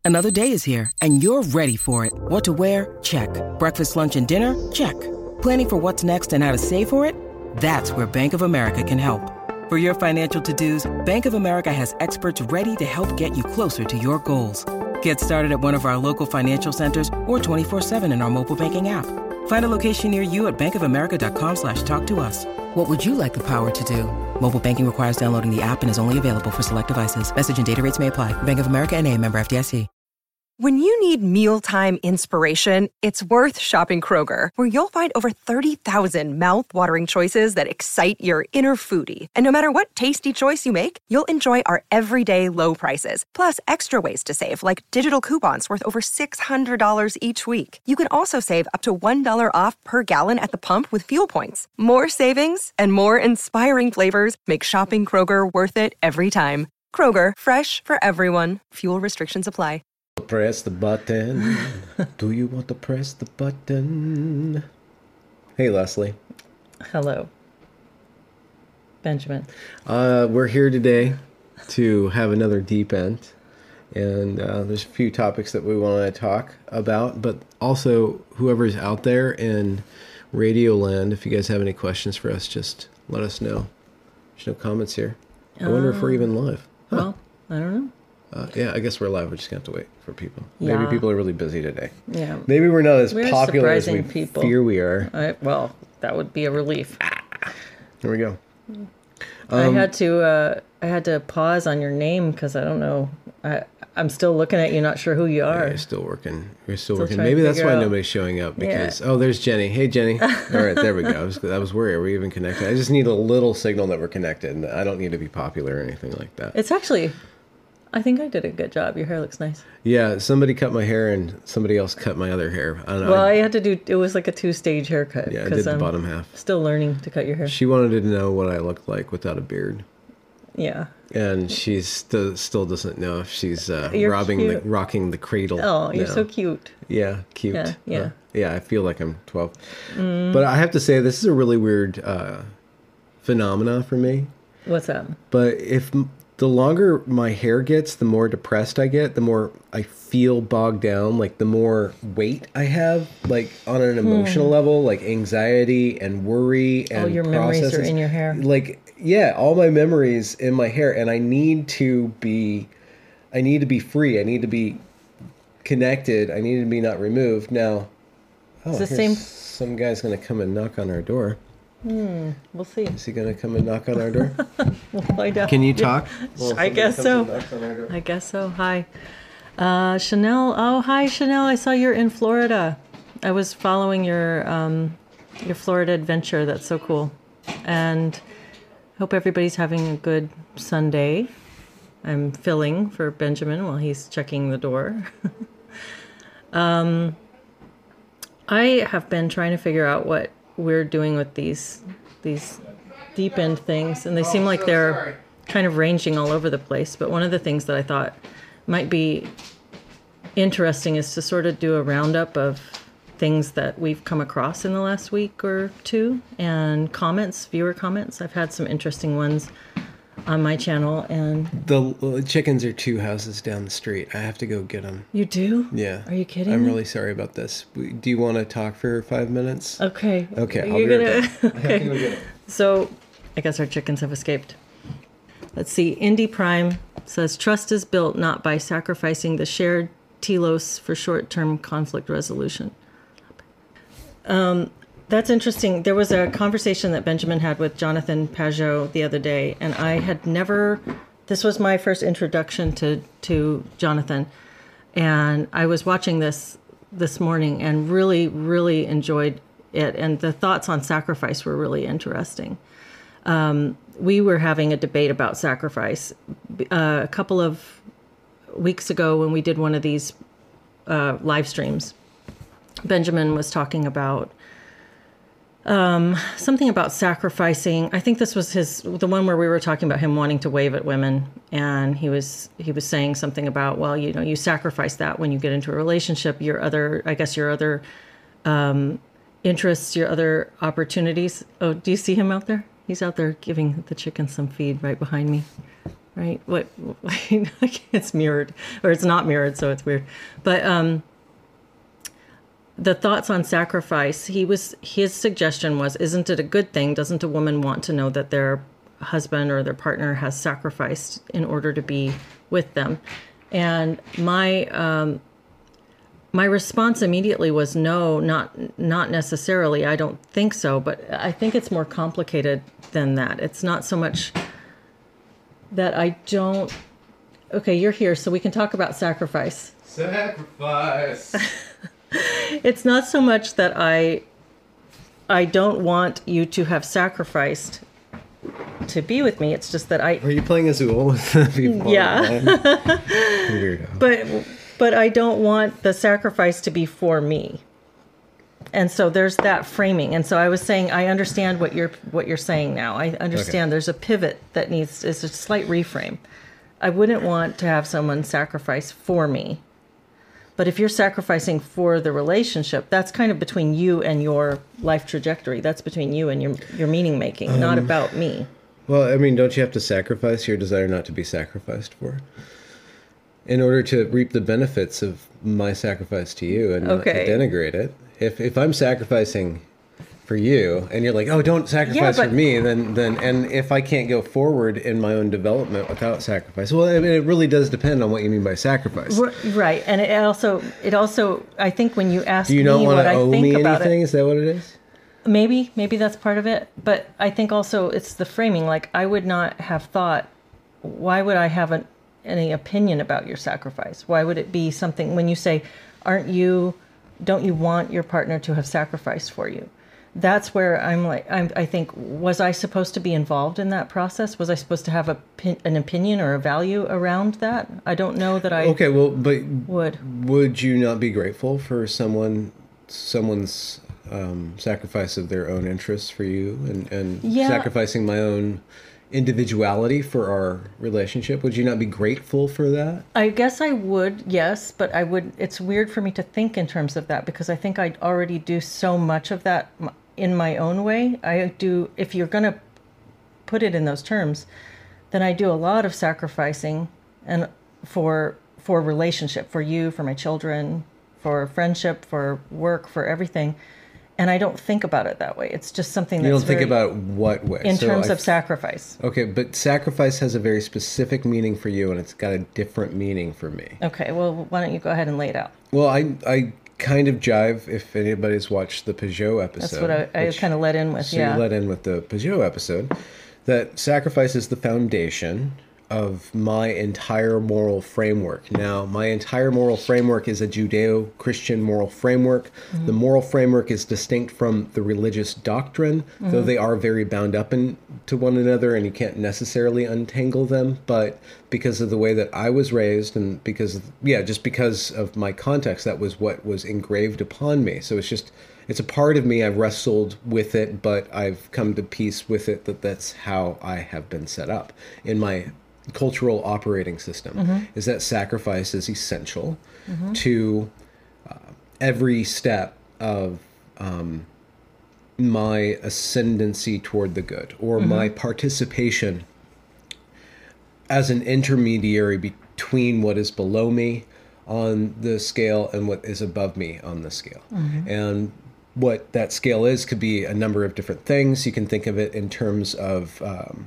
Another day is here, and you're ready for it. What to wear? Check. Breakfast, lunch, and dinner? Check. Planning for what's next and how to save for it? That's where Bank of America can help. For your financial to-dos, Bank of America has experts ready to help get you closer to your goals. Get started at one of our local financial centers or 24/7 in our mobile banking app. Find a location near you at bankofamerica.com/talktous. What would you like the power to do? Mobile banking requires downloading the app and is only available for select devices. Message and data rates may apply. Bank of America N.A., member FDIC. When you need mealtime inspiration, it's worth shopping Kroger, where you'll find over 30,000 mouth-watering choices that excite your inner foodie. And no matter what tasty choice you make, you'll enjoy our everyday low prices, plus extra ways to save, like digital coupons worth over $600 each week. You can also save up to $1 off per gallon at the pump with fuel points. More savings and more inspiring flavors make shopping Kroger worth it every time. Kroger, fresh for everyone. Fuel restrictions apply. Press the button. Do you want to press the button? Hey, Leslie. Hello, Benjamin. We're here today to have another deep end. And there's a few topics that we want to talk about. But also, whoever's out there in Radio Land, if you guys have any questions for us, just let us know. There's no comments here. I wonder if we're even live. Huh. Well, I don't know. Yeah, I guess we're live. We're just going to have to wait for people. Yeah. Maybe people are really busy today. Yeah. Maybe we're not as We're popular as we surprising people. fear we are. Well, that would be a relief. Here we go. I had to pause on your name because I don't know. I'm still looking at you, not sure who you are. Yeah, you're still working. You're still working. trying to Maybe that's figure why out. nobody's showing up because, oh, there's Jenny. Hey, Jenny. All right, there we go. I was worried. Are we even connected? I just need a little signal that we're connected. And I don't need to be popular or anything like that. It's actually, I think I did a good job. Your hair looks nice. Yeah, somebody cut my hair and somebody else cut my other hair. I don't know. Well, I had to do, it was like a 2-stage haircut. Yeah, I did the bottom half. Still learning to cut your hair. She wanted to know what I looked like without a beard. Yeah. And she still doesn't know if she's You're cute. rocking the cradle. Oh, you're now. so cute. Yeah, cute. Yeah. Yeah, I feel like I'm 12. But I have to say, this is a really weird phenomena for me. What's that? But the longer my hair gets, the more depressed I get, the more I feel bogged down, like the more weight I have, like on an emotional level, like anxiety and worry and All your memories are processes. in your hair. Like, yeah, all my memories in my hair, and I need to be free. I need to be connected. I need to be not removed. Now, It's the here's same- some guy's going to come and knock on our door. We'll see. Is he going to come and knock on our door? We'll find out. Can you talk? I guess so. I guess so. Hi. Chanel. Oh, hi, Chanel. I saw you're in Florida. I was following your Florida adventure. That's so cool. And hope everybody's having a good Sunday. I'm filling for Benjamin while he's checking the door. I have been trying to figure out what we're doing with these deep end things, and they seem like they're kind of ranging all over the place. But one of the things that I thought might be interesting is to sort of do a roundup of things that we've come across in the last week or two, and comments, viewer comments. I've had some interesting ones on my channel, and The chickens are 2 houses down the street. I have to go get them. you do? Yeah. Are you kidding I'm me? really sorry about this. Do you want to talk for 5 minutes? Okay. Okay, I'll You're be right gonna. back. I have to go get 'em. So, I guess our chickens have escaped. Let's see. Indy Prime says, trust is built not by sacrificing the shared telos for short-term conflict resolution. That's interesting. There was a conversation that Benjamin had with Jonathan Pajot the other day, and I had never, this was my first introduction to Jonathan, and I was watching this morning and really, really enjoyed it, and the thoughts on sacrifice were really interesting. We were having a debate about sacrifice a couple of weeks ago when we did one of these live streams. Benjamin was talking about something about sacrificing. I think this was the one where we were talking about him wanting to wave at women, and he was saying something about, well, you know, you sacrifice that when you get into a relationship, your other interests, your other opportunities. Oh, do you see him out there? He's out there giving the chicken some feed right behind me. right? What it's mirrored, or it's not mirrored, so it's weird. But the thoughts on sacrifice, his suggestion was, isn't it a good thing? Doesn't a woman want to know that their husband or their partner has sacrificed in order to be with them? And my response immediately was no, not necessarily. I don't think so, but I think it's more complicated than that. It's not so much that I don't. Okay, you're here, so we can talk about sacrifice. Sacrifice. It's not so much that I don't want you to have sacrificed to be with me. It's just that Are you playing Azul with the people? Yeah. Weirdo. But I don't want the sacrifice to be for me. And so there's that framing. And so I was saying, I understand what you're saying now. I understand there's a pivot that is a slight reframe. I wouldn't want to have someone sacrifice for me. But if you're sacrificing for the relationship, that's kind of between you and your life trajectory. That's between you and your meaning making, not about me. Well, I mean, don't you have to sacrifice your desire not to be sacrificed for in order to reap the benefits of my sacrifice to you and not to denigrate it? If I'm sacrificing for you and you're like, oh, don't sacrifice for me, then and if I can't go forward in my own development without sacrifice, well, I mean, it really does depend on what you mean by sacrifice. Right. And it also I think when you ask me what I think about it. Do you not want to owe me anything? Is that what it is? Maybe that's part of it. But I think also it's the framing. Like, I would not have thought, why would I have any opinion about your sacrifice? Why would it be something when you say, don't you want your partner to have sacrificed for you? That's where I think, was I supposed to be involved in that process? Was I supposed to have an opinion or a value around that? I don't know that I. Okay, well, but would you not be grateful for someone's sacrifice of their own interests for you and sacrificing my own individuality for our relationship? Would you not be grateful for that? I guess I would, yes, but I would. It's weird for me to think in terms of that because I think I already do so much of that in my own way. I do. If you're going to put it in those terms, then I do a lot of sacrificing and for relationship, for you, for my children, for friendship, for work, for everything. And I don't think about it that way. It's just something that's You don't think about what way? In terms of sacrifice. Okay, but sacrifice has a very specific meaning for you, and it's got a different meaning for me. Okay, well, why don't you go ahead and lay it out? Well, I kind of jive, if anybody's watched the Peugeot episode. That's what I kind of let in with, so you let in with the Peugeot episode, that sacrifice is the foundation of my entire moral framework. Now, my entire moral framework is a Judeo-Christian moral framework. Mm-hmm. The moral framework is distinct from the religious doctrine, though they are very bound up to one another, and you can't necessarily untangle them. But because of the way that I was raised, and because of my context, that was what was engraved upon me. So it's a part of me. I've wrestled with it, but I've come to peace with it that's how I have been set up in my cultural operating system, is that sacrifice is essential to every step of my ascendancy toward the good, or my participation as an intermediary between what is below me on the scale and what is above me on the scale. And what that scale is could be a number of different things. You can think of it in terms of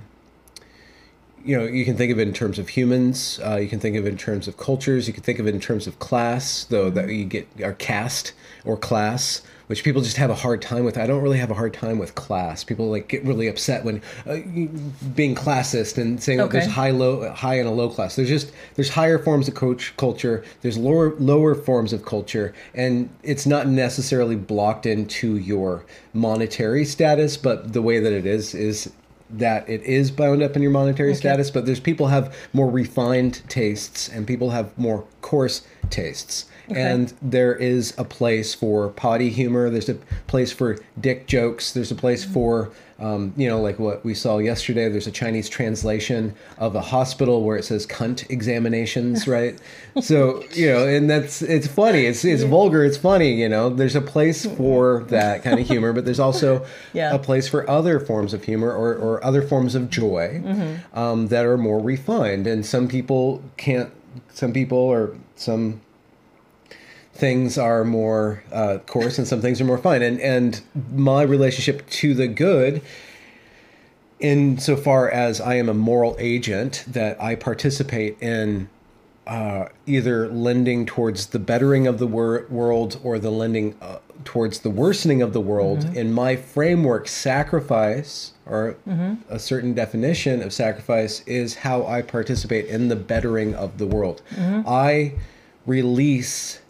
you can think of it in terms of humans. You can think of it in terms of cultures. You can think of it in terms of class, though, that you get our caste or class, which people just have a hard time with. I don't really have a hard time with class. People get really upset when being classist and saying that there's high and a low class. There's higher forms of culture. There's lower forms of culture, and it's not necessarily blocked into your monetary status, but the way that it is that it is bound up in your monetary status, but there's people have more refined tastes and people have more coarse tastes. And there is a place for potty humor. There's a place for dick jokes. There's a place for Like what we saw yesterday, there's a Chinese translation of a hospital where it says cunt examinations, right? So, and it's funny. It's vulgar. It's funny, There's a place for that kind of humor, but there's also a place for other forms of humor or other forms of joy that are more refined. And some things are more coarse and some things are more fine. And my relationship to the good, insofar as I am a moral agent, that I participate in either lending towards the bettering of the world or the lending towards the worsening of the world. In my framework, sacrifice, or a certain definition of sacrifice, is how I participate in the bettering of the world. I release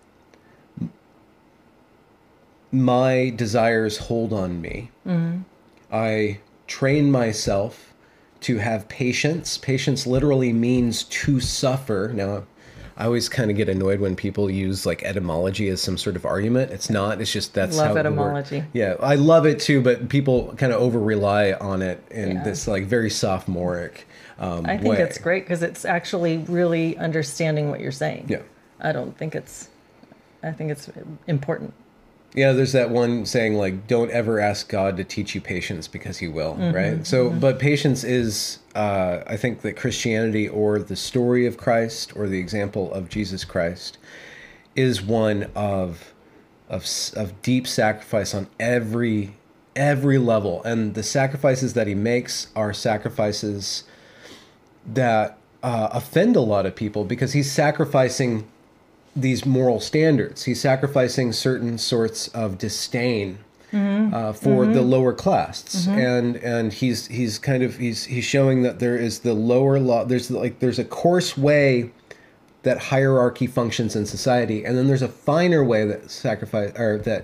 my desires hold on me. I train myself to have patience. Patience literally means to suffer. Now, I always kind of get annoyed when people use like etymology as some sort of argument. It's not. It's just that's love how etymology. Yeah, I love it too, but people kind of over rely on it in this like very sophomoric I think way. it's great because it's actually really understanding what you're saying. Yeah. I think it's important. Yeah, there's that one saying like, don't ever ask God to teach you patience because he will, right? So, but patience is, I think that Christianity, or the story of Christ, or the example of Jesus Christ, is one of deep sacrifice on every level. And the sacrifices that he makes are sacrifices that offend a lot of people, because he's sacrificing these moral standards. He's sacrificing certain sorts of disdain for the lower class, and he's showing that there is the lower law. There's a coarse way that hierarchy functions in society, and then there's a finer way that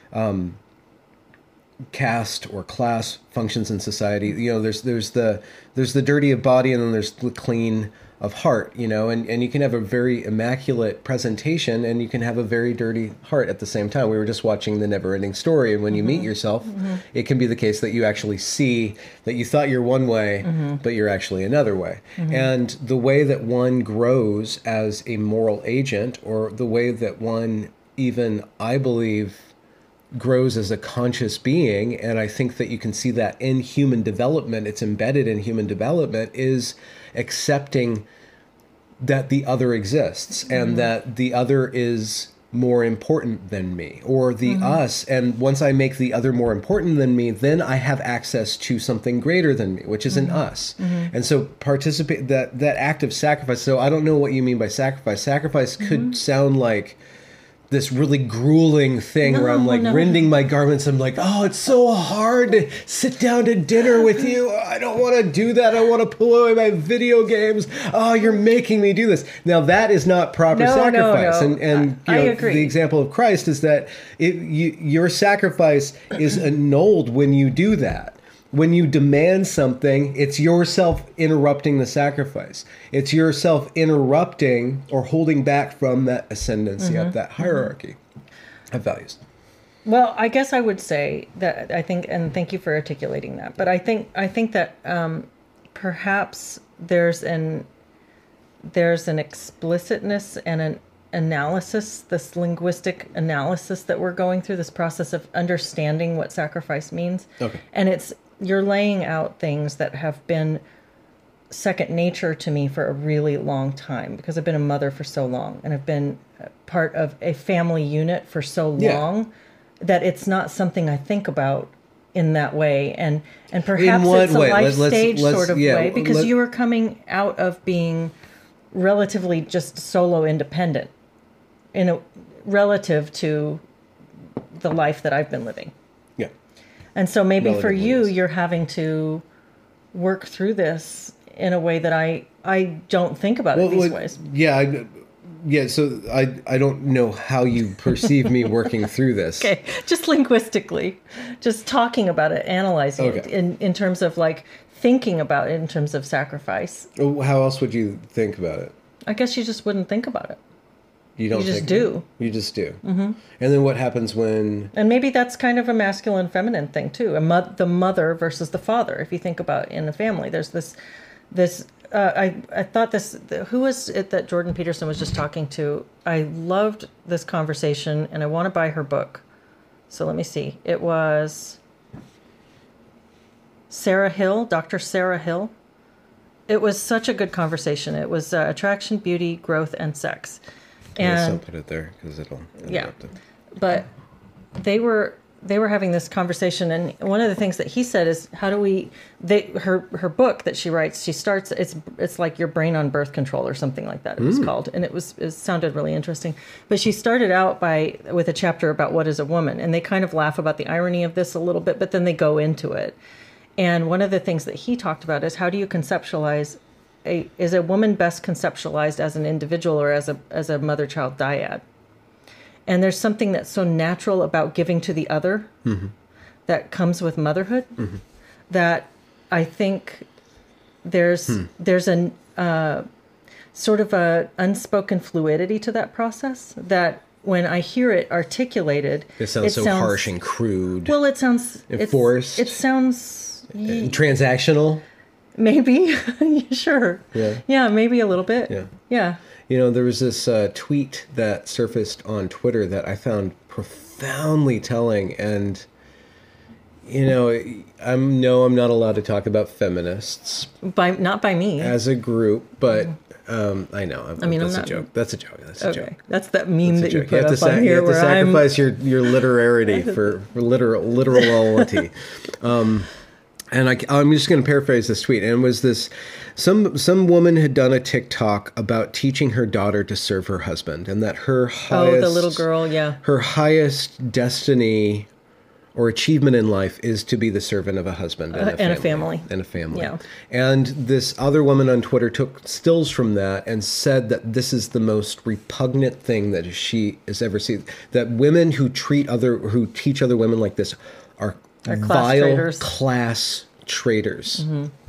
caste or class functions in society. There's the dirty of body, and then there's the clean of heart, and you can have a very immaculate presentation and you can have a very dirty heart at the same time. We were just watching The Never-Ending Story, and when you meet yourself, it can be the case that you actually see that you thought you're one way, but you're actually another way. And the way that one grows as a moral agent, or the way that one, even I believe, grows as a conscious being, and I think that you can see that in human development, it's embedded in human development, is accepting that the other exists and that the other is more important than me, or the us. And once I make the other more important than me, then I have access to something greater than me, which is an us. And so participate that act of sacrifice. So I don't know what you mean by sacrifice. Sacrifice could sound like this really grueling thing where I'm like rending my garments. I'm like, oh, it's so hard to sit down to dinner with you. I don't want to do that. I want to pull away my video games. Oh, you're making me do this. Now that is not proper sacrifice. No. And I agree. The example of Christ is that your sacrifice is annulled when you do that. When you demand something, it's yourself interrupting the sacrifice. It's yourself interrupting or holding back from that ascendancy of that hierarchy of values. Well, I guess I would say that I think, and thank you for articulating that, but I think that perhaps there's an explicitness and an analysis, this linguistic analysis that we're going through, this process of understanding what sacrifice means. Okay. And you're laying out things that have been second nature to me for a really long time, because I've been a mother for so long, and I've been part of a family unit for so long that it's not something I think about in that way. And perhaps it's a life stage sort of way, because you were coming out of being relatively just solo independent relative to the life that I've been living. And so maybe for you, you're having to work through this in a way that I don't think about it these ways. Yeah. So I don't know how you perceive me working through this. Okay. Just linguistically, just talking about it, analyzing it in terms of like thinking about it in terms of sacrifice. How else would you think about it? I guess you just wouldn't think about it. You don't just think do. You just do. Mm-hmm. And then what happens when... And maybe that's kind of a masculine feminine thing too. The mother versus the father. If you think about in a family, there's this I thought this, who was it that Jordan Peterson was just talking to? I loved this conversation and I want to buy her book. So let me see. It was Sarah Hill, Dr. Sarah Hill. It was such a good conversation. It was attraction, beauty, growth, and sex. I'll put it there because it'll interrupt it. But they were having this conversation, and one of the things that he said is, how do we? Her book that she writes, she starts. It's like Your Brain on Birth Control or something like that. It was called, and it sounded really interesting. But she started out with a chapter about what is a woman, and they kind of laugh about the irony of this a little bit, but then they go into it. And one of the things that he talked about is, how do you conceptualize? Is a woman best conceptualized as an individual or as a mother-child dyad? And there's something that's so natural about giving to the other that comes with motherhood that I think there's an sort of a unspoken fluidity to that process that when I hear it articulated, it sounds harsh and crude. Well, it sounds forced. It sounds transactional. Maybe. Sure. Yeah, maybe a little bit. Yeah. You know, there was this tweet that surfaced on Twitter that I found profoundly telling. And, you know, I'm not allowed to talk about feminists. Not by me. As a group, but I know. I mean, that's a joke. That's a joke. That's a joke. That's that meme that you put up on You here. have to sacrifice your literarity for literality. And I'm just going to paraphrase this tweet. And it was this, some woman had done a TikTok about teaching her daughter to serve her husband, and that her highest... the little girl, yeah. Her highest destiny or achievement in life is to be the servant of a husband and a family. And a family. Yeah. And this other woman on Twitter took stills from that and said that this is the most repugnant thing that she has ever seen. That women who teach other women like this are vile class traitors.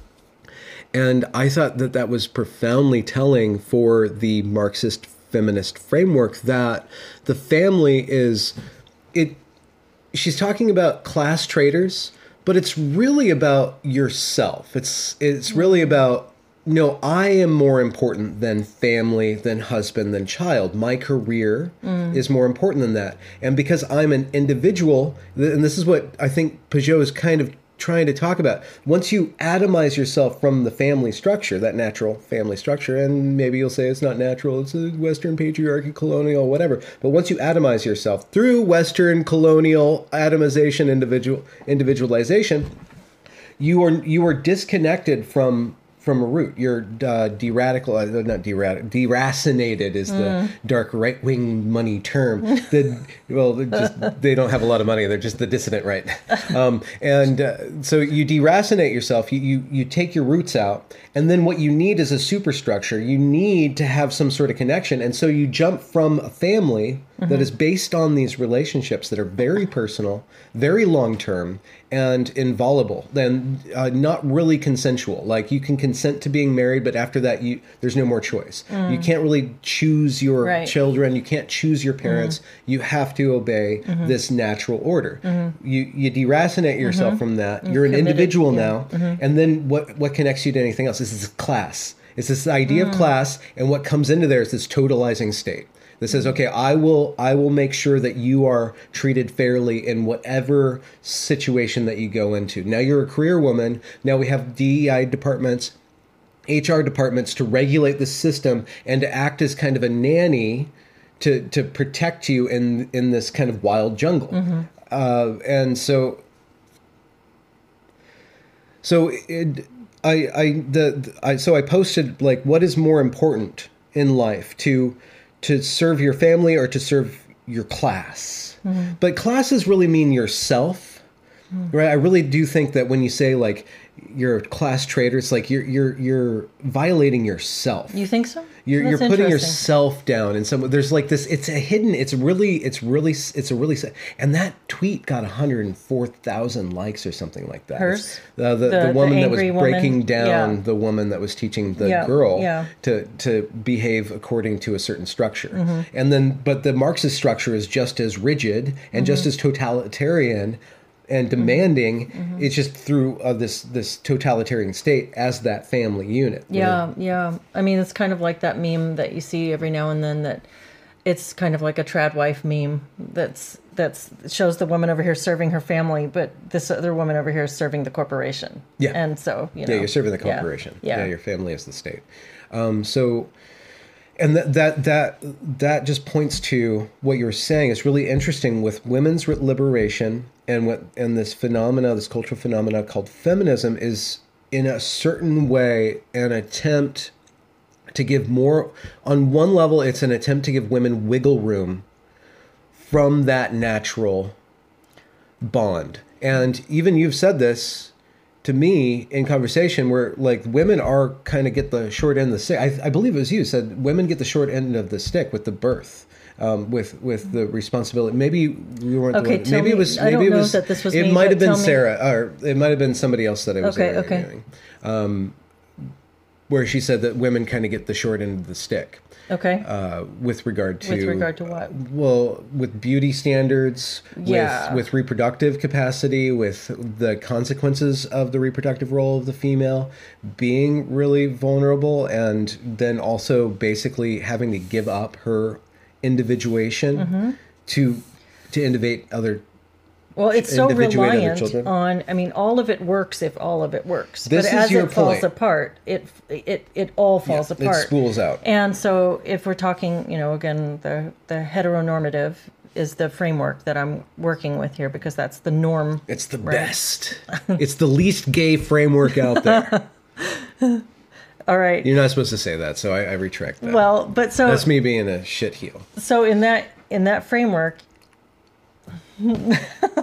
And I thought that was profoundly telling for the Marxist feminist framework, that the family is it. She's talking about class traitors, but it's really about yourself. It's really about, no, I am more important than family, than husband, than child. My career is more important than that. And because I'm an individual, and this is what I think Pageau is kind of trying to talk about. Once you atomize yourself from the family structure, that natural family structure, and maybe you'll say it's not natural, it's a Western patriarchy, colonial, whatever. But once you atomize yourself through Western colonial atomization, individualization, you are disconnected from a root. You're deracinated is the dark right-wing money term. They don't have a lot of money. They're just the dissident right. So you deracinate yourself. You take your roots out, and then what you need is a superstructure. You need to have some sort of connection, and so you jump from a family that is based on these relationships that are very personal, very long-term, and inviolable, then not really consensual. Like, you can consent to being married, but after that, there's no more choice. You can't really choose your children. You can't choose your parents. You have to obey this natural order. You deracinate yourself from that. You're an individual now. And then what connects you to anything else? This is class. It's this idea of class, and what comes into there is this totalizing state. That says, okay, I will make sure that you are treated fairly in whatever situation that you go into. Now you're a career woman. Now we have DEI departments, HR departments to regulate the system and to act as kind of a nanny to protect you in this kind of wild jungle. And so I posted, like, what is more important in life, to serve your family or to serve your class? But classes really mean yourself, right? I really do think that when you say, like, you're a class traitor, it's like you're violating yourself. You think so? You're That's putting interesting. yourself down in some. There's like this. It's a hidden. It's a really. And that tweet got 104,000 likes or something like that. Hers? The woman that was angry breaking woman? down Yeah. the woman that was teaching the Yeah, girl yeah. to behave according to a certain structure. Mm-hmm. And then, but the Marxist structure is just as rigid and just Mm-hmm. as totalitarian and demanding. It's just through this totalitarian state as that family unit. Yeah. I mean, it's kind of like that meme that you see every now and then, that it's kind of like a trad wife meme that's shows the woman over here serving her family, but this other woman over here is serving the corporation. Yeah. And so, You're serving the corporation. Yeah. Your family is the state. And that just points to what you were saying. It's really interesting with women's liberation and this cultural phenomena called feminism is in a certain way an attempt to give more. On one level, it's an attempt to give women wiggle room from that natural bond. And even you've said this to me in conversation where like women are kind of get the short end of the stick. I believe it was you said women get the short end of the stick with the birth, with the responsibility. Maybe we weren't. Okay, the one, maybe it was. I don't Maybe it know was. that this was It me, might but have been tell me. Sarah, or it might have been somebody else that I was interviewing. Where she said that women kind of get the short end of the stick. Okay. With regard to what? Well, with beauty standards, Yeah. with reproductive capacity, with the consequences of the reproductive role of the female, being really vulnerable, and then also basically having to give up her individuation to innovate other. Well, it's so individuate other reliant children. on. I mean, all of it works if all of it works. This but is as your it falls point. apart, it all falls It apart. spools out. And so, if we're talking, again, the heteronormative is the framework that I'm working with here, because that's the norm. It's the best. It's the least gay framework out there. All right. You're not supposed to say that, so I retract that. Well, but so That's me being a shitheel. so in that framework. In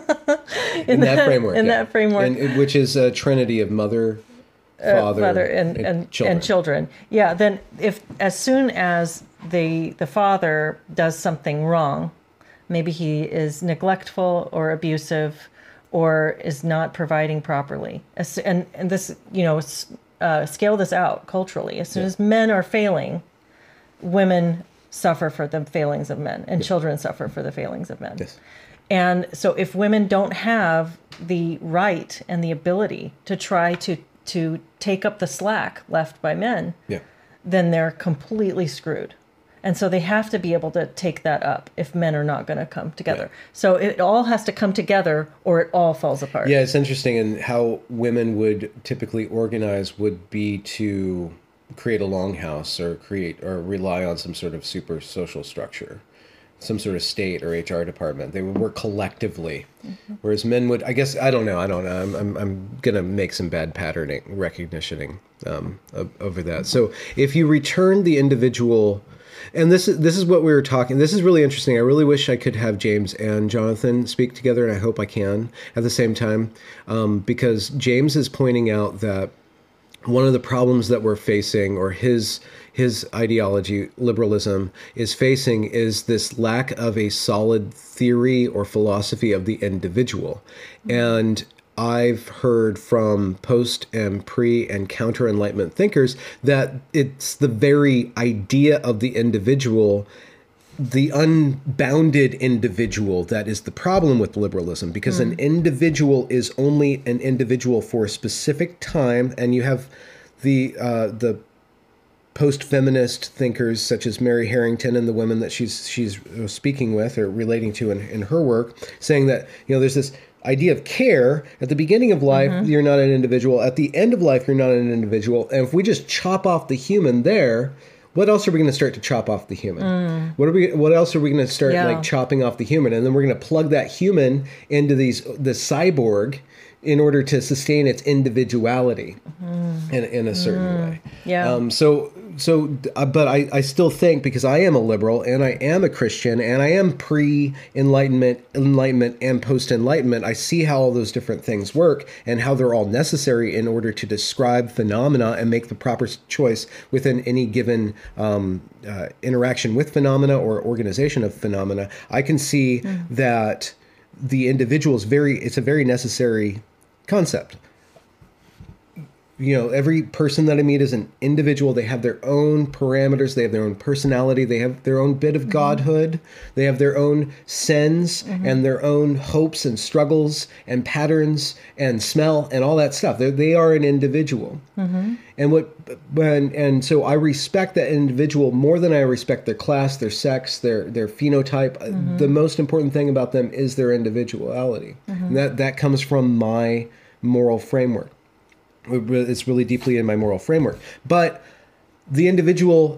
that framework, which is a trinity of mother, father, and children. Yeah. Then, if as soon as the father does something wrong, maybe he is neglectful or abusive, or is not providing properly, and this scale this out culturally. As soon as men are failing, women suffer for the failings of men, and children suffer for the failings of men. Yes. And so if women don't have the right and the ability to try to take up the slack left by men, then they're completely screwed. And so they have to be able to take that up if men are not going to come together. Right. So it all has to come together, or it all falls apart. Yeah, it's interesting. And how women would typically organize would be to create a longhouse or rely on some sort of super social structure, some sort of state or HR department. They would work collectively, whereas men would. I guess I don't know. I'm gonna make some bad patterning recognitioning over that. So if you return the individual, and this is what we were talking. This is really interesting. I really wish I could have James and Jonathan speak together, and I hope I can at the same time, because James is pointing out that one of the problems that we're facing, or his ideology, liberalism, is facing, is this lack of a solid theory or philosophy of the individual. And I've heard from post and pre and counter Enlightenment thinkers that it's the very idea of the individual, the unbounded individual, that is the problem with liberalism, because an individual is only an individual for a specific time, and you have the post-feminist thinkers such as Mary Harrington and the women that she's speaking with or relating to in her work, saying that there's this idea of care. At the beginning of life, you're not an individual. At the end of life, you're not an individual. And if we just chop off the human there, what else are we going to start to chop off the human? What else are we going to start chopping off the human? And then we're going to plug that human into the cyborg in order to sustain its individuality in a certain way. Yeah. But I still think, because I am a liberal and I am a Christian and I am pre-Enlightenment, Enlightenment, and post-Enlightenment, I see how all those different things work and how they're all necessary in order to describe phenomena and make the proper choice within any given interaction with phenomena or organization of phenomena. I can see that the individual it's a very necessary concept. Every person that I meet is an individual. They have their own parameters. They have their own personality. They have their own bit of godhood. They have their own sins and their own hopes and struggles and patterns and smell and all that stuff. They are an individual. And so I respect that individual more than I respect their class, their sex, their phenotype. The most important thing about them is their individuality. And that comes from my moral framework. It's really deeply in my moral framework. But the individual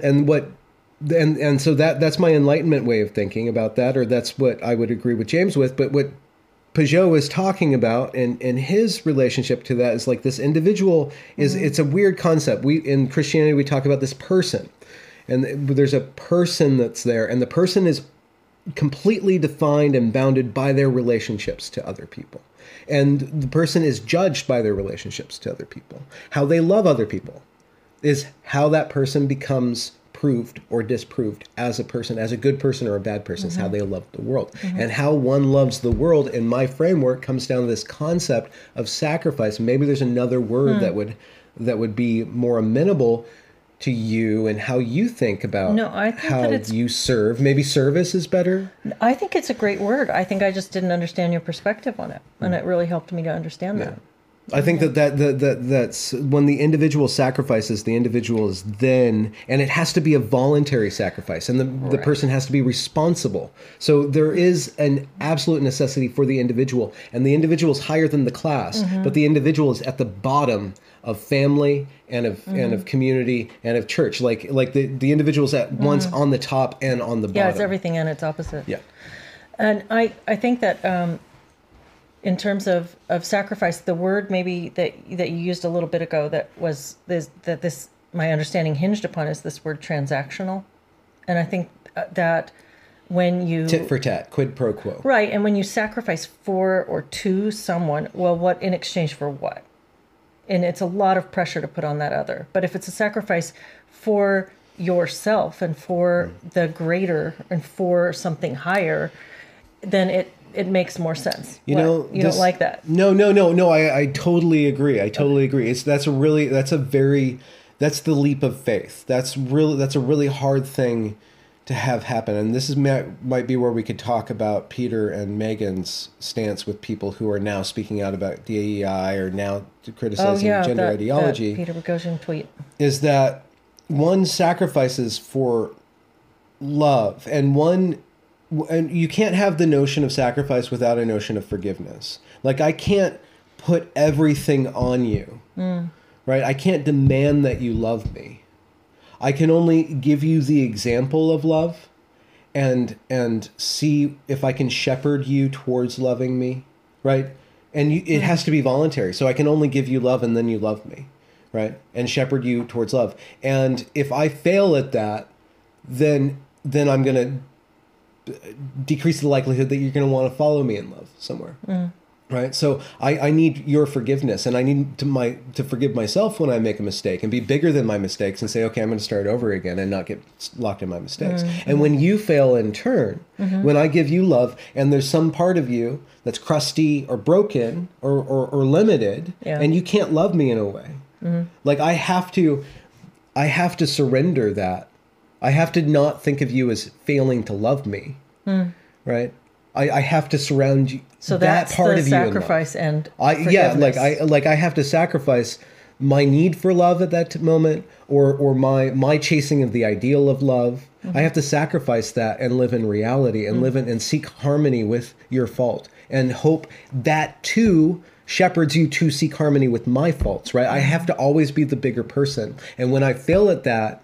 and so that's my Enlightenment way of thinking about that, or that's what I would agree with James with. But what Pageau is talking about and his relationship to that is like this individual it's a weird concept. In Christianity, we talk about this person, and there's a person that's there, and the person is completely defined and bounded by their relationships to other people. And the person is judged by their relationships to other people. How they love other people is how that person becomes proved or disproved as a person, as a good person or a bad person. It's how they love the world. And how one loves the world, in my framework, comes down to this concept of sacrifice. Maybe there's another word that would be more amenable to you and how you think about how you serve. Maybe service is better? I think it's a great word. I think I just didn't understand your perspective on it, and it really helped me to understand that. I think that's when the individual sacrifices, the individual is then, and it has to be a voluntary sacrifice, and the person has to be responsible. So there is an absolute necessity for the individual, and the individual is higher than the class, but the individual is at the bottom of family and of community and of church. Like the individual is at once on the top and on the bottom. Yeah, it's everything and its opposite. Yeah. And I think that in terms of sacrifice, the word maybe that you used a little bit ago that my understanding hinged upon is this word transactional. And I think that when you... Tit for tat, quid pro quo. Right, and when you sacrifice for or to someone, well, what in exchange for what? And it's a lot of pressure to put on that other. But if it's a sacrifice for yourself and for the greater and for something higher, then it makes more sense. You don't like that? No. I totally agree. That's the leap of faith. That's a really hard thing to have happen. And this might be where we could talk about Peter and Megan's stance with people who are now speaking out about DEI or now criticizing gender ideology. Peter Boghossian tweet is that one sacrifices for love, and you can't have the notion of sacrifice without a notion of forgiveness. Like, I can't put everything on you, right? I can't demand that you love me. I can only give you the example of love and see if I can shepherd you towards loving me, right? And it has to be voluntary. So I can only give you love and then you love me, right? And shepherd you towards love. And if I fail at that, then I'm going to decrease the likelihood that you're going to want to follow me in love somewhere. Right. So I need your forgiveness, and I need to forgive myself when I make a mistake and be bigger than my mistakes and say, okay, I'm going to start over again and not get locked in my mistakes. And when you fail in turn, when I give you love and there's some part of you that's crusty or broken or limited, and you can't love me in a way, like I have to surrender that. I have to not think of you as failing to love me. Right. I have to surround you. So that's part the of sacrifice you and forgiveness. I have to sacrifice my need for love at that moment, or my chasing of the ideal of love. I have to sacrifice that and live in reality and live in and seek harmony with your fault and hope that too shepherds you to seek harmony with my faults, right? I have to always be the bigger person. And when I fail at that,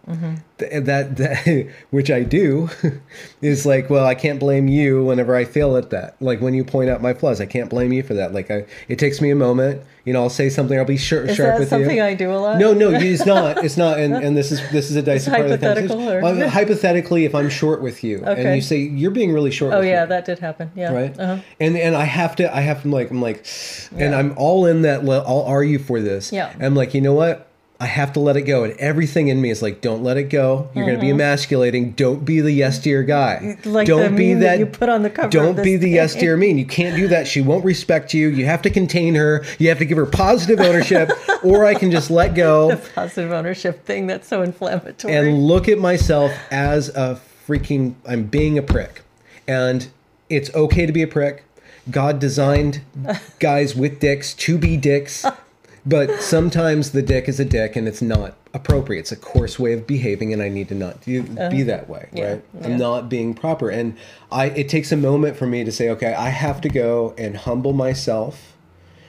that which I do, is like, well, I can't blame you whenever I fail at that. Like when you point out my flaws, I can't blame you for that. Like it takes me a moment. I'll say something. I'll be sharp with you. Is that something I do a lot? No, it's not. It's not. And this is a dicey part of the conversation. Hypothetical? Hypothetically, if I'm short with you, and you say you're being really short. Oh with yeah, me, that did happen. Yeah. Right. Uh-huh. And I have to. I'm like, and I'm all in that. I'll argue for this. Yeah. I'm like, you know what? I have to let it go. And everything in me is like, don't let it go. You're going to be emasculating. Don't be the yes dear guy. Like don't the be meme that you put on the cover. Don't be the yes dear mean. You can't do that. She won't respect you. You have to contain her. You have to give her positive ownership, or I can just let go. The positive ownership thing, that's so inflammatory. And look at myself as I'm being a prick. And it's okay to be a prick. God designed guys with dicks to be dicks. But sometimes the dick is a dick and it's not appropriate. It's a coarse way of behaving, and I need to not be that way, right? Yeah. I'm not being proper. And it takes a moment for me to say, okay, I have to go and humble myself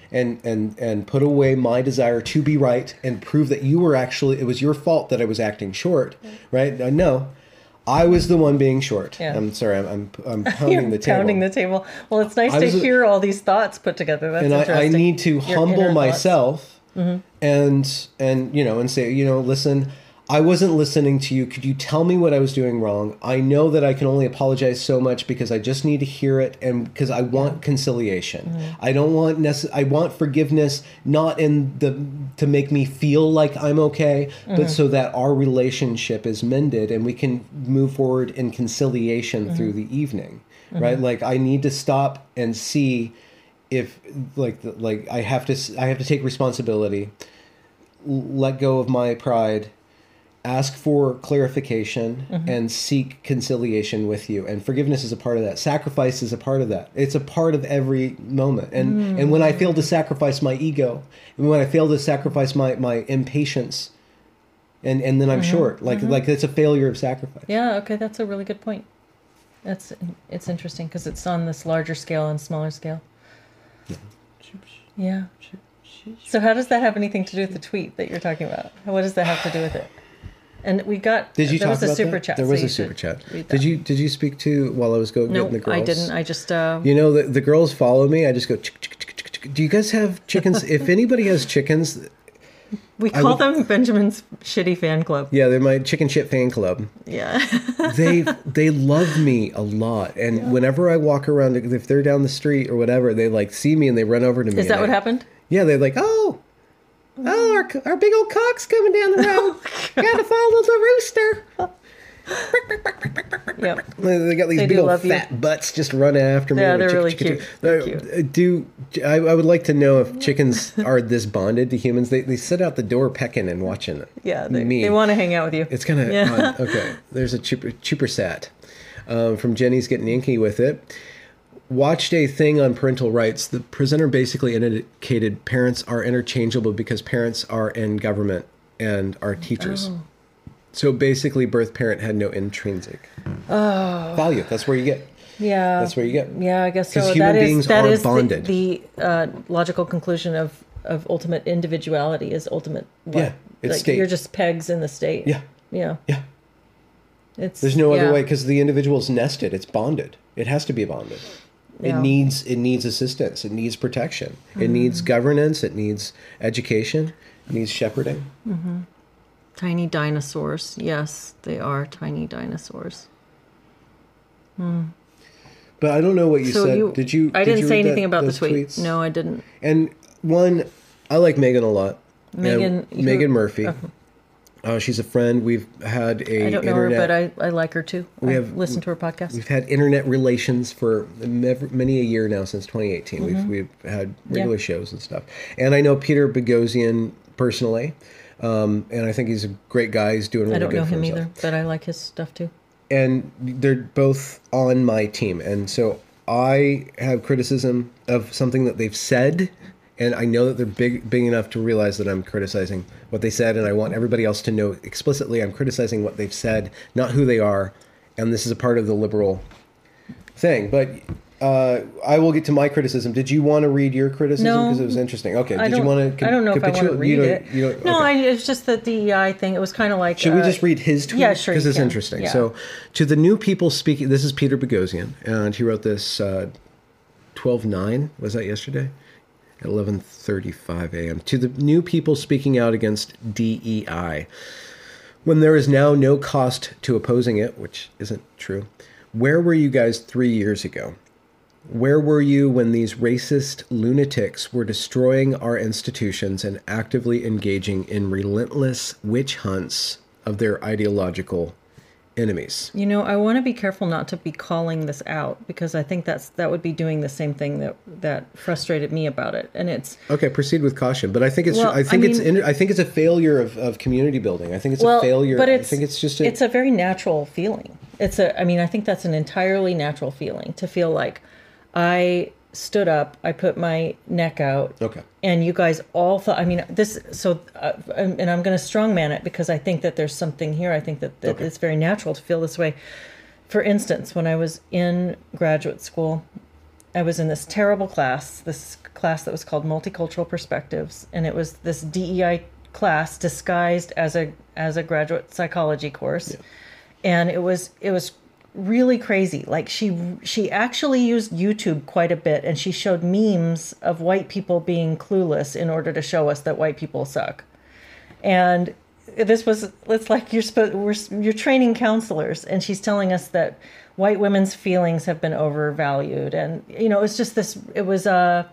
and put away my desire to be right and prove that it was your fault that I was acting short, right? No. I was the one being short. Yeah. I'm sorry. I'm pounding the table. Pounding the table. Well, it's nice to hear all these thoughts put together. That's interesting. I need to humble myself and say, listen, I wasn't listening to you. Could you tell me what I was doing wrong? I know that I can only apologize so much because I just need to hear it, and because I want conciliation. I don't want I want forgiveness, not to make me feel like I'm okay, but so that our relationship is mended and we can move forward in conciliation through the evening, right? Like I need to stop and see if I have to take responsibility, let go of my pride, ask for clarification, and seek conciliation with you. And forgiveness is a part of that. Sacrifice is a part of that. It's a part of every moment. And when I fail to sacrifice my ego, and when I fail to sacrifice my impatience, and then I'm short, like it's a failure of sacrifice. Yeah, okay, that's a really good point. It's interesting because it's on this larger scale and smaller scale. Yeah. So how does that have anything to do with the tweet that you're talking about? What does that have to do with it? And we got. Did you there talk was a about super that? chat. There was a super chat. Did you speak to while I was getting the girls? I didn't. I just. The girls follow me. I just go. Do you guys have chickens? If anybody has chickens, we call them Benjamin's Shitty Fan Club. Yeah, they're my chicken shit fan club. Yeah. they love me a lot, and whenever I walk around, if they're down the street or whatever, they see me and they run over to me. Is that what happened? Yeah, they're like, oh, our big old cock's coming down the road. Gotta follow the rooster. Yep. They got these big old fat butts just running after me. Yeah, they're really cute. I would like to know if chickens are this bonded to humans. They sit out the door pecking and watching it. Yeah, they want to hang out with you. It's kind of odd. Okay, there's a cheaper sat from Jenny's Getting Inky with it. Watched a thing on parental rights. The presenter basically indicated parents are interchangeable because parents are in government and are teachers. Oh. So basically, birth parent had no intrinsic value. That's where you get. Yeah. That's where you get. Yeah, I guess so. Because human beings are bonded. The logical conclusion of ultimate individuality is ultimate. What? Yeah, it's state. You're just pegs in the state. Yeah. Yeah. Yeah. There's no other way because the individual's nested. It's bonded. It has to be bonded. Yeah. It needs assistance. It needs protection. It needs governance. It needs education. It needs shepherding. Mm-hmm. Tiny dinosaurs. Yes, they are tiny dinosaurs. But I don't know what you said. Did you? I didn't say anything about the tweets? No, I didn't. And I like Megan a lot. Megan Murphy. She's a friend. We've had I don't know her, but I like her too. I've listened to her podcast. We've had internet relations for many a year now, since 2018. We've had regular shows and stuff. And I know Peter Boghossian personally, and I think he's a great guy. He's doing really good for himself. I don't know him either, but I like his stuff too. And they're both on my team. And so I have criticism of something that they've said, and I know that they're big enough to realize that I'm criticizing what they said, and I want everybody else to know explicitly I'm criticizing what they've said, not who they are, and this is a part of the liberal thing. But I will get to my criticism. Did you want to read your criticism? No. Because it was interesting. Okay. I Did you want to? I don't know if I want to read it. No, okay. it's just the DEI thing. It was kind of like. Should we just read his tweet? Yeah, sure. Because it's can. interesting. Yeah. So, to the new people speaking, this is Peter Boghossian, and he wrote this 12/9. Was that yesterday? At 11:35 a.m. To the new people speaking out against DEI, when there is now no cost to opposing it, which isn't true. Where were you guys 3 years ago? Where were you when these racist lunatics were destroying our institutions and actively engaging in relentless witch hunts of their ideological enemies? You know, I want to be careful not to be calling this out because I think that would be doing the same thing that frustrated me about it. And it's okay. Proceed with caution, but I think it's Well, I think it's a failure of community building. I think it's a failure. But I think it's just it's a very natural feeling. I think that's an entirely natural feeling to feel like I stood up, I put my neck out, okay, and you guys all thought. I mean, this. So, and I'm going to strongman it because I think that there's something here. I think that Okay. it's very natural to feel this way. For instance, when I was in graduate school, I was in this terrible class. This class that was called Multicultural Perspectives, and it was this DEI class disguised as a graduate psychology course, and it was really crazy. Like she actually used YouTube quite a bit, and she showed memes of white people being clueless in order to show us that white people suck. And it's like you're training counselors, and she's telling us that white women's feelings have been overvalued, and it's just this. It was a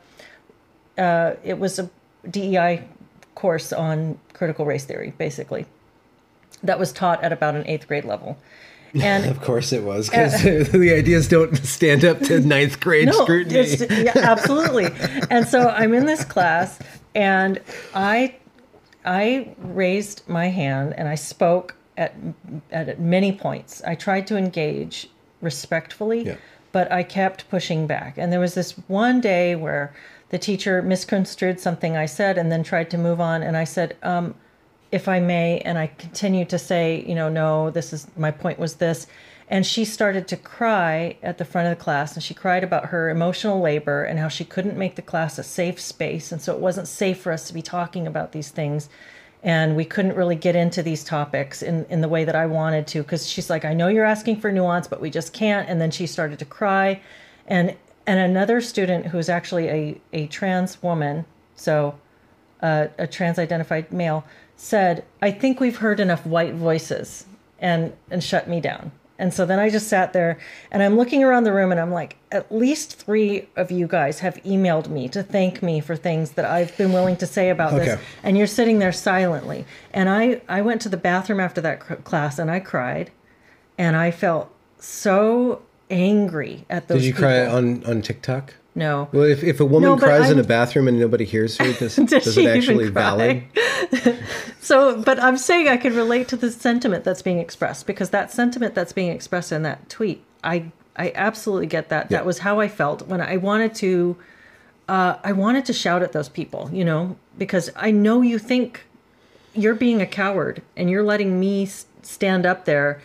DEI course on critical race theory, basically, that was taught at about an 8th grade level. And of course it was, because the ideas don't stand up to 9th grade scrutiny. Yeah, absolutely. And so I'm in this class, and I raised my hand and I spoke at many points. I tried to engage respectfully, but I kept pushing back. And there was this one day where the teacher misconstrued something I said and then tried to move on. And I said, if I may, and I continued to say, no, my point was this. And she started to cry at the front of the class, and she cried about her emotional labor and how she couldn't make the class a safe space. And so it wasn't safe for us to be talking about these things. And we couldn't really get into these topics in the way that I wanted to, because she's like, I know you're asking for nuance, but we just can't. And then she started to cry. And another student who is actually a trans woman, so a trans-identified male, said, I think we've heard enough white voices, and shut me down. And so then I just sat there, and I'm looking around the room, and I'm like, at least 3 of you guys have emailed me to thank me for things that I've been willing to say about this. And you're sitting there silently. And I went to the bathroom after that class, and I cried, and I felt so angry at those people. Did you cry on TikTok? No. Well, if a woman cries in a bathroom and nobody hears her, does it actually valid? But I'm saying I can relate to the sentiment that's being expressed, because that sentiment that's being expressed in that tweet, I absolutely get that. Yeah. That was how I felt when I wanted to shout at those people, because I know you think you're being a coward and you're letting me stand up there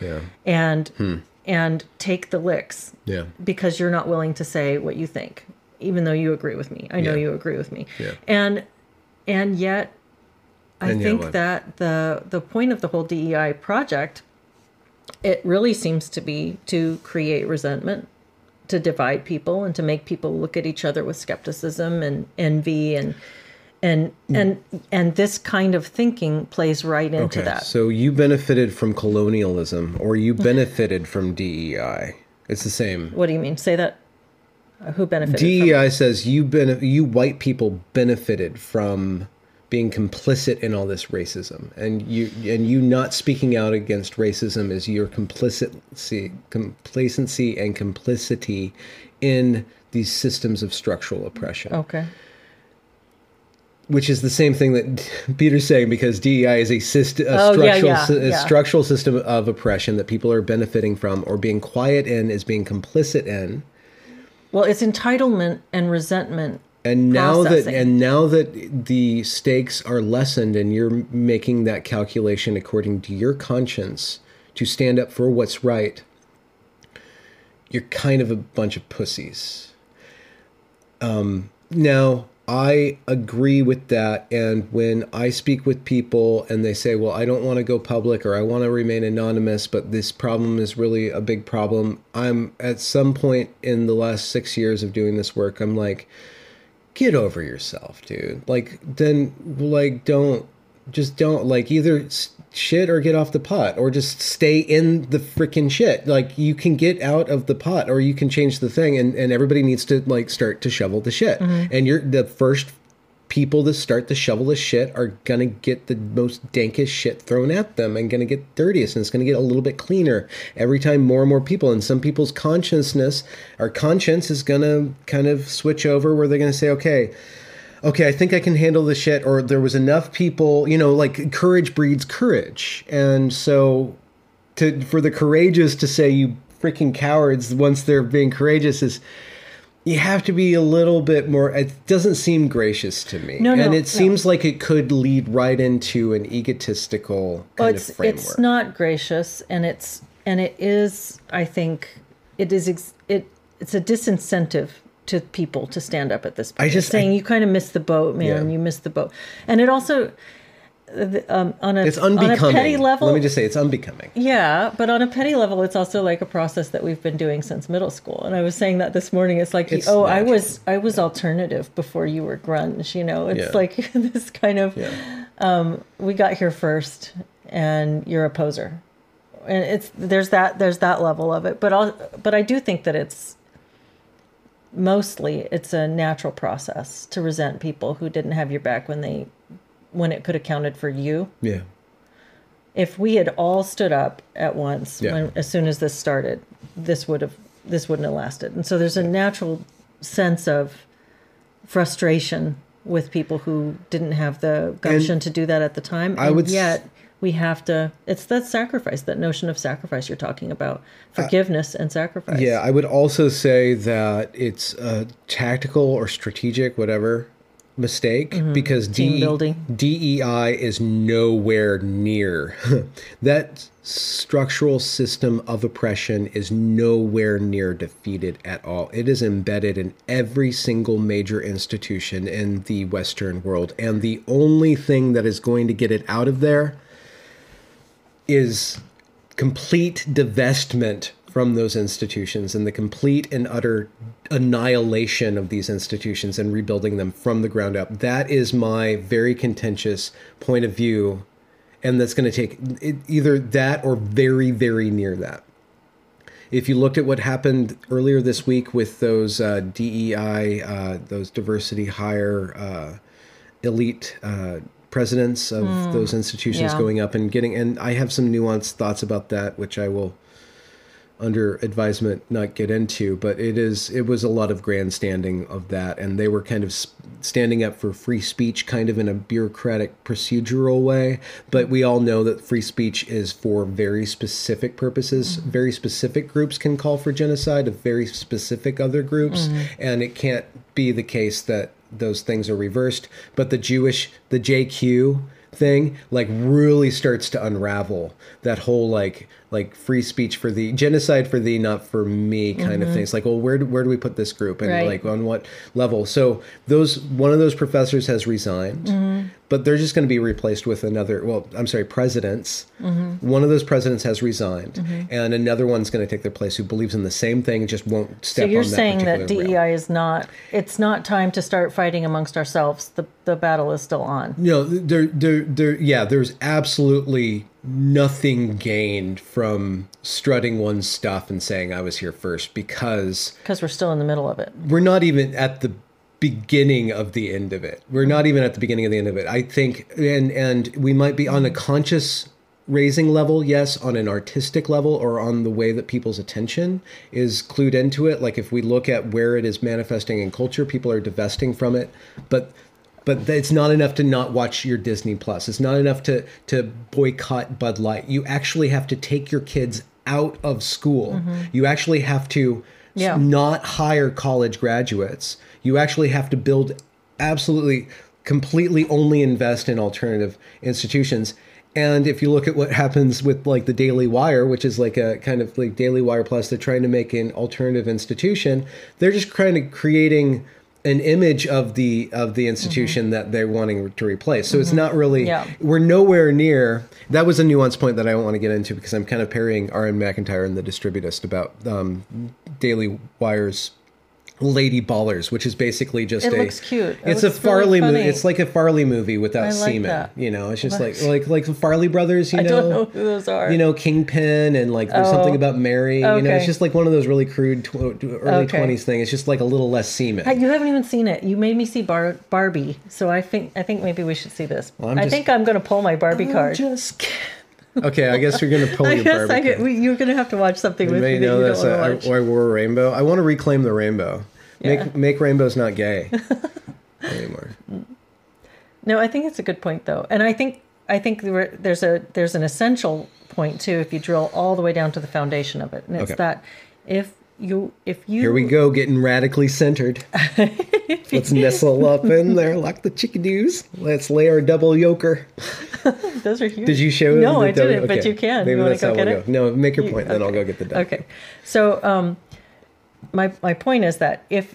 and take the licks because you're not willing to say what you think, even though you agree with me. I know you agree with me. Yeah. And yet I think that the point of the whole DEI project, it really seems to be to create resentment, to divide people, and to make people look at each other with skepticism and envy, and this kind of thinking plays right into that. So you benefited from colonialism, or you benefited from DEI. It's the same. What do you mean? Say that. Who benefited? DEI says you white people benefited from being complicit in all this racism, and you not speaking out against racism is your complacency and complicity in these systems of structural oppression. Okay. Which is the same thing that Peter's saying, because DEI is a structural system of oppression that people are benefiting from, or being quiet in, is being complicit in. Well, it's entitlement and resentment. And now that the stakes are lessened, and you're making that calculation according to your conscience to stand up for what's right, you're kind of a bunch of pussies. Now, I agree with that. And when I speak with people and they say, well, I don't want to go public or I want to remain anonymous, but this problem is really a big problem. I'm at some point in the last 6 years of doing this work, I'm like, get over yourself, dude. Like, then like, don't like either shit or get off the pot or just stay in the freaking shit. Like you can get out of the pot or you can change the thing and everybody needs to like start to shovel the shit. And you're the first people to start to shovel the shit are going to get the most dankest shit thrown at them and going to get dirtiest. And it's going to get a little bit cleaner every time more and more people. And some people's conscience is going to kind of switch over where they're going to say, okay, I think I can handle this shit, or there was enough people, like courage breeds courage. And so for the courageous to say you freaking cowards once they're being courageous is, you have to be a little bit more, it doesn't seem gracious to me. And it seems like it could lead right into an egotistical kind of framework. It's not gracious, and it is, I think, it's a disincentive to people to stand up at this point. You kind of missed the boat, man. Yeah. You missed the boat. And it also, it's unbecoming. On a petty level. Let me just say, it's unbecoming. Yeah, but on a petty level, it's also like a process that we've been doing since middle school. And I was saying that this morning. It's like, I was alternative before you were grunge. It's like this kind of, we got here first, and you're a poser. And there's that level of it. But I do think that it's a natural process to resent people who didn't have your back when it could have counted for you. Yeah. If we had all stood up at once, as soon as this started, this wouldn't have lasted. And so there's a natural sense of frustration with people who didn't have the gumption to do that at the time. Yet we have to, it's that sacrifice, that notion of sacrifice you're talking about, forgiveness and sacrifice. Yeah, I would also say that it's a tactical or strategic, whatever, mistake, because DEI is nowhere near. That structural system of oppression is nowhere near defeated at all. It is embedded in every single major institution in the Western world. And the only thing that is going to get it out of there is complete divestment from those institutions and the complete and utter annihilation of these institutions and rebuilding them from the ground up. That is my very contentious point of view. And that's going to take either that or very, very near that. If you looked at what happened earlier this week with those DEI, those diversity hire elite presidents of those institutions going up and getting, and I have some nuanced thoughts about that, which I will, under advisement, not get into, but it was a lot of grandstanding of that, and they were kind of standing up for free speech kind of in a bureaucratic procedural way, but we all know that free speech is for very specific purposes. Very specific groups can call for genocide of very specific other groups, and it can't be the case that those things are reversed. But the JQ thing like really starts to unravel that whole like free speech for the genocide for thee, not for me kind of thing. It's like, well, where do we put this group and like on what level? So one of those professors has resigned, but they're just going to be replaced with presidents. One of those presidents has resigned, and another one's going to take their place who believes in the same thing, just won't step on that. So you're saying that DEI is it's not time to start fighting amongst ourselves. The battle is still on. No, there's absolutely nothing gained from strutting one's stuff and saying I was here first, because we're still in the middle of it. We're not even at the beginning of the end of it. I think, and we might be on a conscious raising level, yes, on an artistic level, or on the way that people's attention is clued into it. Like if we look at where it is manifesting in culture, people are divesting from it, but it's not enough to not watch your Disney Plus. It's not enough to boycott Bud Light. You actually have to take your kids out of school. You actually have to not hire college graduates. You actually have to build completely only invest in alternative institutions. And if you look at what happens with like the Daily Wire, which is like a kind of like Daily Wire Plus, they're trying to make an alternative institution. They're just kind of creating an image of the institution that they're wanting to replace. So it's not really, we're nowhere near, that was a nuanced point that I don't want to get into because I'm kind of parrying R.M. McIntyre and the Distributist about Daily Wire's Lady Ballers, which is basically just it looks cute. It's a Farley movie. It's like a Farley movie without semen. That. You know, it's just like the Farley brothers. You know, I don't know who those are. You know, Kingpin and like there's something about Mary. Okay. You know, it's just like one of those really crude early 20s thing. It's just like a little less semen. You haven't even seen it. You made me see Barbie, so I think maybe we should see this. Well, I think I'm going to pull my Barbie card. Just kidding. Okay, I guess you're going to pull your Barbie card. You're going to have to watch something with me that you don't want to watch. I wore a rainbow. I want to reclaim the rainbow. Yeah. Make rainbows not gay anymore. No, I think it's a good point though, and I think there's an essential point too if you drill all the way down to the foundation of it, and it's that if you here we go getting radically centered. Let's nestle up in there like the chickadees. Let's lay our double yoker. Those are huge. Did you show? No, I didn't, but you can. Maybe you want to go get it? No, make your point, then I'll go get the duck. Okay, so. My point is that if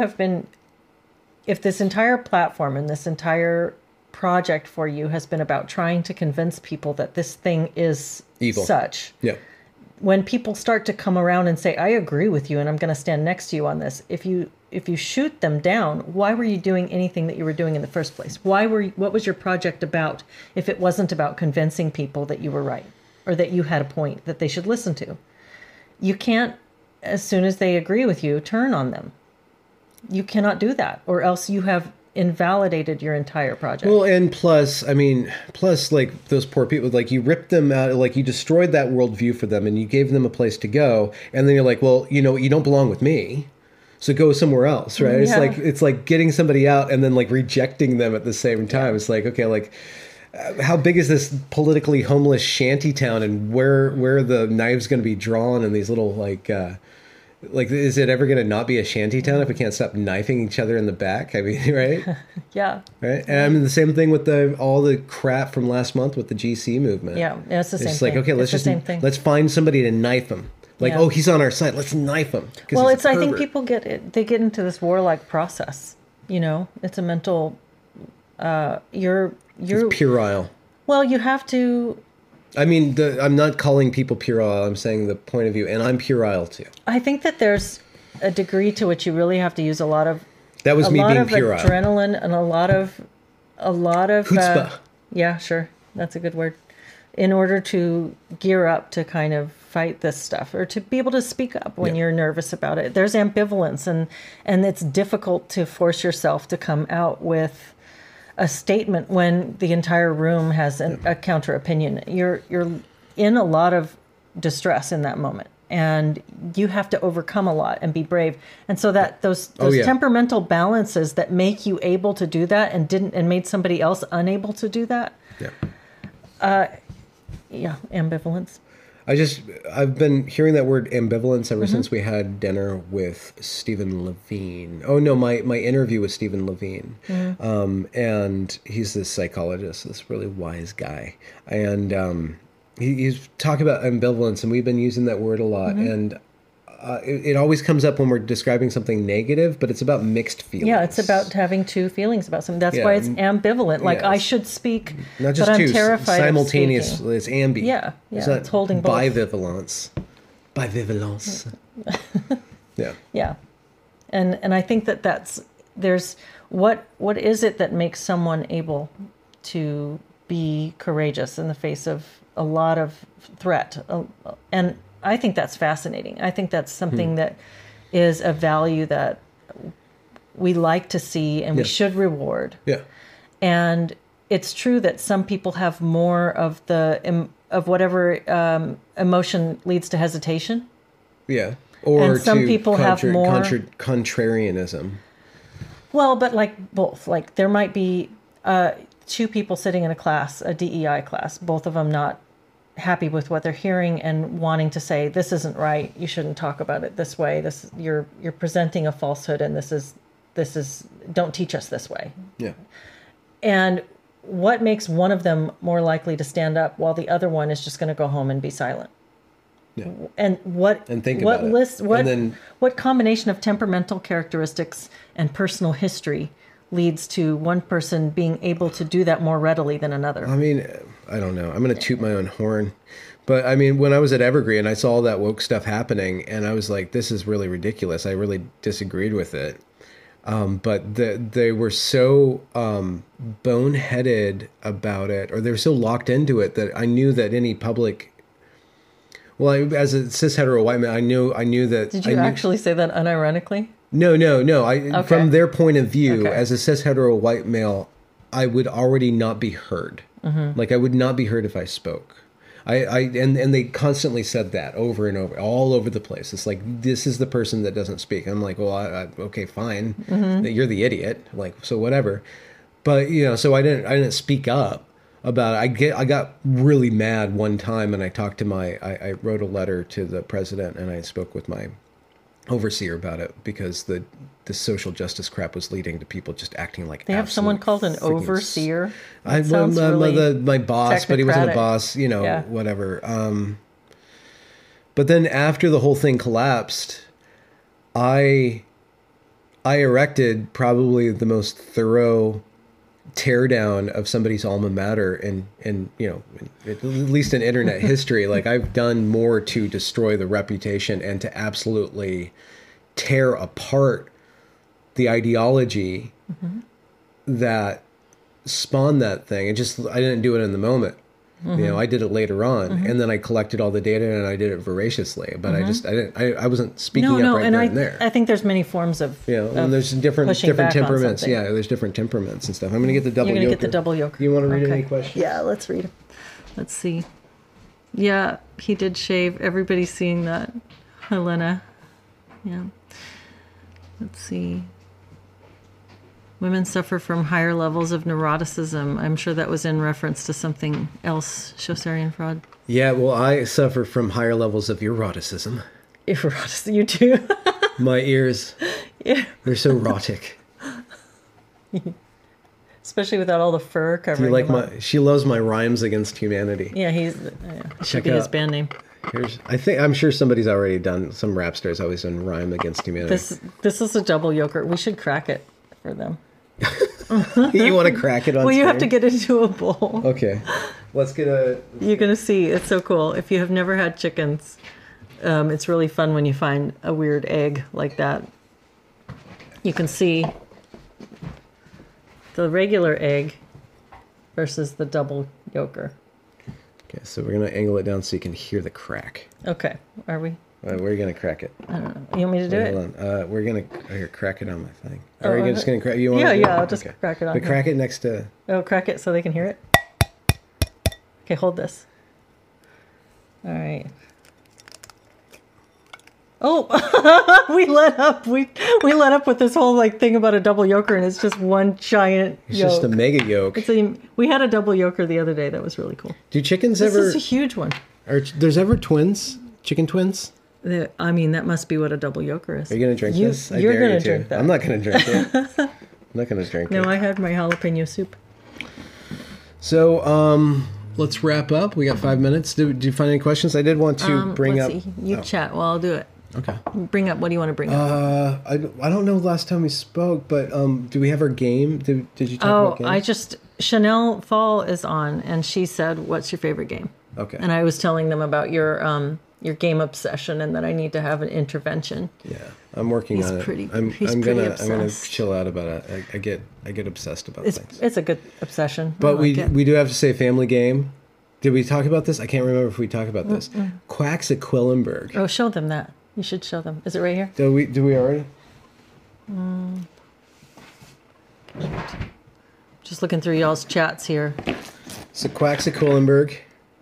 this entire platform and this entire project for you has been about trying to convince people that this thing is evil, when people start to come around and say, I agree with you and I'm going to stand next to you on this, if you shoot them down, why were you doing anything that you were doing in the first place? What was your project about if it wasn't about convincing people that you were right or that you had a point that they should listen to? You can't, as soon as they agree with you, turn on them. You cannot do that, or else you have invalidated your entire project. Well, and plus, like those poor people, like you ripped them out, like you destroyed that worldview for them, and you gave them a place to go, and then you're like, well, you know, you don't belong with me, so go somewhere else, right? Yeah. It's like getting somebody out and then like rejecting them at the same time. It's like, okay, like. How big is this politically homeless shanty town, and where are the knives going to be drawn in these little like is it ever going to not be a shanty town if we can't stop knifing each other in the back? I mean, right? Yeah. Right. And I mean the same thing with all the crap from last month with the GC movement. Yeah, it's the same thing. It's like, okay, let's find somebody to knife him. Like, oh, he's on our side. Let's knife him. Well, I think people get it. They get into this warlike process. You know, it's a mental. It's puerile. Well, you have to. I mean, I'm not calling people puerile. I'm saying the point of view, and I'm puerile too. I think that there's a degree to which you really have to use a lot of. That was me being puerile. Adrenaline and a lot of. Chutzpah. Yeah, sure, that's a good word. In order to gear up to kind of fight this stuff, or to be able to speak up when you're nervous about it. There's ambivalence, and it's difficult to force yourself to come out with a statement when the entire room has a counter opinion. You're in a lot of distress in that moment, and you have to overcome a lot and be brave. And so that those temperamental balances that make you able to do that and made somebody else unable to do that. Ambivalence. I've been hearing that word ambivalence ever since we had dinner with Stephen Levine. Oh no, my interview with Stephen Levine. And he's this psychologist, this really wise guy. And he's talking about ambivalence, and we've been using that word a lot. And it always comes up when we're describing something negative, but it's about mixed feelings. Yeah, it's about having two feelings about something. That's why it's ambivalent. Like, I should speak, not just but two, I'm terrified simultaneous. of speaking. It's ambi. Yeah, it's holding both. Bivalence. Yeah. And I think there's what is it that makes someone able to be courageous in the face of a lot of threat? And I think that's fascinating. I think that's something that is a value that we like to see and we should reward. Yeah. And it's true that some people have more of of whatever emotion leads to hesitation. Yeah. Or and some people have more contrarianism. Well, but like both. Like there might be two people sitting in a class, a DEI class, both of them not happy with what they're hearing and wanting to say, this isn't right, you shouldn't talk about it this way, you're presenting a falsehood, and this is don't teach us this way. Yeah. And what makes one of them more likely to stand up while the other one is just going to go home and be silent? Yeah. And think what about it. list what And then- what combination of temperamental characteristics and personal history leads to one person being able to do that more readily than another? I mean, I don't know. I'm going to toot my own horn. But I mean, when I was at Evergreen, I saw all that woke stuff happening, and I was like, this is really ridiculous. I really disagreed with it. But they were so boneheaded about it, or they were so locked into it, that I knew that any public... Well, as a cis hetero white man, I knew that... Did you actually say that unironically? No. Okay. From their point of view, Okay. as a cis hetero white male, I would already not be heard. Mm-hmm. Like, I would not be heard if I spoke. And they constantly said that over and over, all over the place. It's like, this is the person that doesn't speak. I'm like, well, okay, fine. Mm-hmm. You're the idiot. Like, so whatever. But, so I didn't speak up about it. I got really mad one time, and I talked to I wrote a letter to the president, and I spoke with my overseer about it, because the social justice crap was leading to people just acting like They have someone called an freaking overseer. my boss, but he wasn't a boss, Yeah. whatever. But then after the whole thing collapsed, I erected probably the most thorough teardown of somebody's alma mater in at least in internet history. Like, I've done more to destroy the reputation and to absolutely tear apart the ideology that spawned that thing. I didn't do it in the moment. I did it later on, and then I collected all the data, and I did it voraciously. But I wasn't speaking up right then and there. I think there's many forms of and there's different pushing back on temperaments. something. Yeah, there's different temperaments and stuff. I'm gonna get the double You're yoker. going to get the double yoker. You want to read Okay. any questions? Yeah, let's read them. Let's see. Yeah, he did shave. Everybody's seeing that. Helena. Yeah. Let's see. Women suffer from higher levels of neuroticism. I'm sure that was in reference to something else, Chaucerian fraud. Yeah, well, I suffer from higher levels of eroticism. Eroticism, you too. My ears, Yeah. they're so erotic. Especially without all the fur Do covering you like them up. she loves my rhymes against humanity. Yeah, it should Check be his out- band name. I'm sure somebody's already done, some rap star's always done rhyme against humanity. This is a double yoker. We should crack it for them. You want to crack it on Well, you have to screen? get into a bowl. Okay. Let's get a... You're going to see. It's so cool. If you have never had chickens, it's really fun when you find a weird egg like that. You can see the regular egg versus the double yoker. Okay, so we're going to angle it down so you can hear the crack. Okay. Are we? We're going to crack it. You want me to do it? Hold on. We're going to crack it on my thing. Oh, Are you okay. just going to crack? You want Yeah, I'll just crack it on But here. crack it next to... Oh, crack it so they can hear it? Okay, hold this. All right. Oh, we let up. We let up with this whole thing about a double yoker, and it's just one giant It's yolk. just a mega yolk. We had a double yoker the other day. That was really cool. Do chickens This ever... is a huge one. There's ever twins? Chicken twins? I mean, that must be what a double yoker is. Are you going to drink this? I You're dare going you to drink that. I'm not going to drink it. I'm not going to drink No, it. I had my jalapeno soup. So, let's wrap up. We got 5 minutes. Did you find any questions? I did want to bring up... Let's see. You chat while I'll do it. Okay. Bring up. What do you want to bring up? I don't know the last time we spoke, but do we have our game? Did you talk about games? Chanel Fall is on, and she said, "What's your favorite game?" Okay. And I was telling them about your game obsession, and that I need to have an intervention. Yeah, I'm working He's on it. pretty- I'm he's gonna pretty obsessed. chill out about it. I get obsessed about things. It's a good obsession. But I like it. we do have to say family game. Did we talk about this? I can't remember if we talked about this. Quacks at Quillenberg. Oh, show them that. You should show them. Is it right here? Do we already? Just looking through y'all's chats here. So Quacks at Quillenberg.